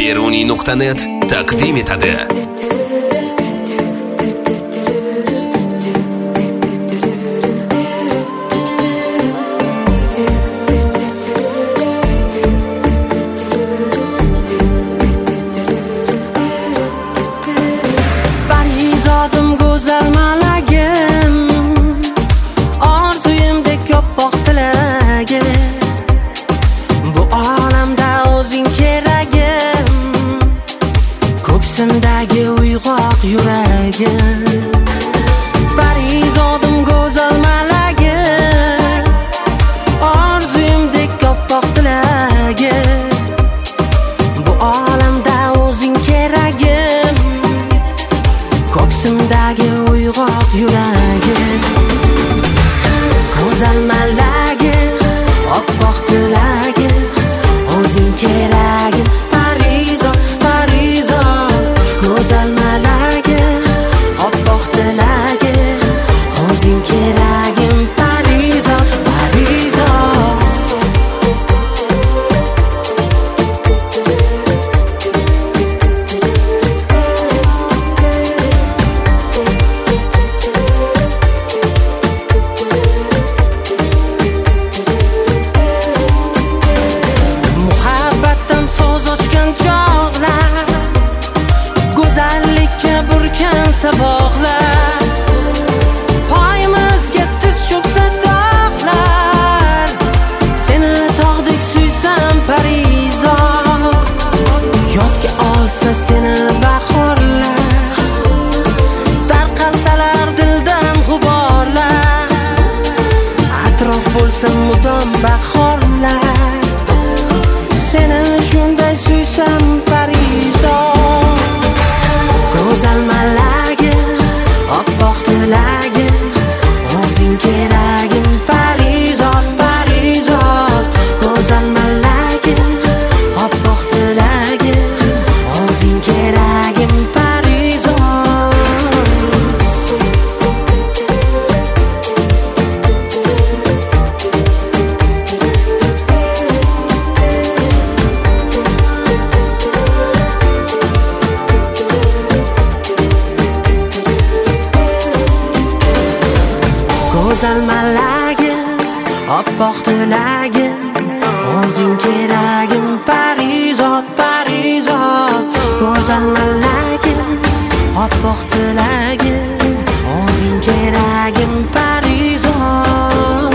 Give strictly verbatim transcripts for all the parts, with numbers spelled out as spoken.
beruniy nuqta net taqdim etadi. Parizodim go'zal malagim, orzuyimdek oppoq tilagim, bu olamda o'zing keragim, ko'ksimdagi uyg'oq yuragim. Parizodim go'zal malagim, orzuyimdek oppoq tilagim, bu olamda o'zing keragim, ko'ksimdagi uyg'oq yuragim. Go'zal malagim, oppoq tilagim, o'zing keragim. Parizod, Parizod, go'zal malagim, oppoq tilagim, o'zing keragim. Parizod, Parizod. Muhabbatdan so'z ochgan chog'lar, go'zallikka burkan saboqlar, poyimizga tiz cho'ksa tog'lar, seni tog'dek suysam Parizod, yodga olsa seni bahorlar, tarqalsalar dildan g'uborlar, atrof bo'lsa mudom bahorlar, seni shunday suysam Parizod. Go'zal malagim, oppoq tilagim, o'zing keragim. Parizod, Parizod, go'zal malagim, oppoq tilagim, o'zing keragim. Parizod. Go'zal malagim, oppoq tilagim, o'zing keragim. Parizod, Parizod, go'zal malagim, oppoq tilagim, o'zing keragim. Parizod.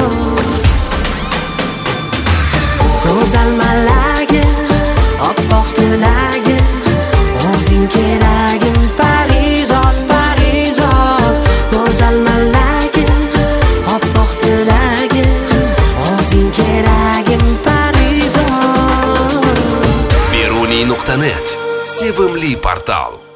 Go'zal malagim, oppoq tilagim, o'zing keragim. Parizod, Parizod, go'zal malagim, oppoq tilagim, o'zing keragim. Parizod. beruniy nuqta net sevimli portal.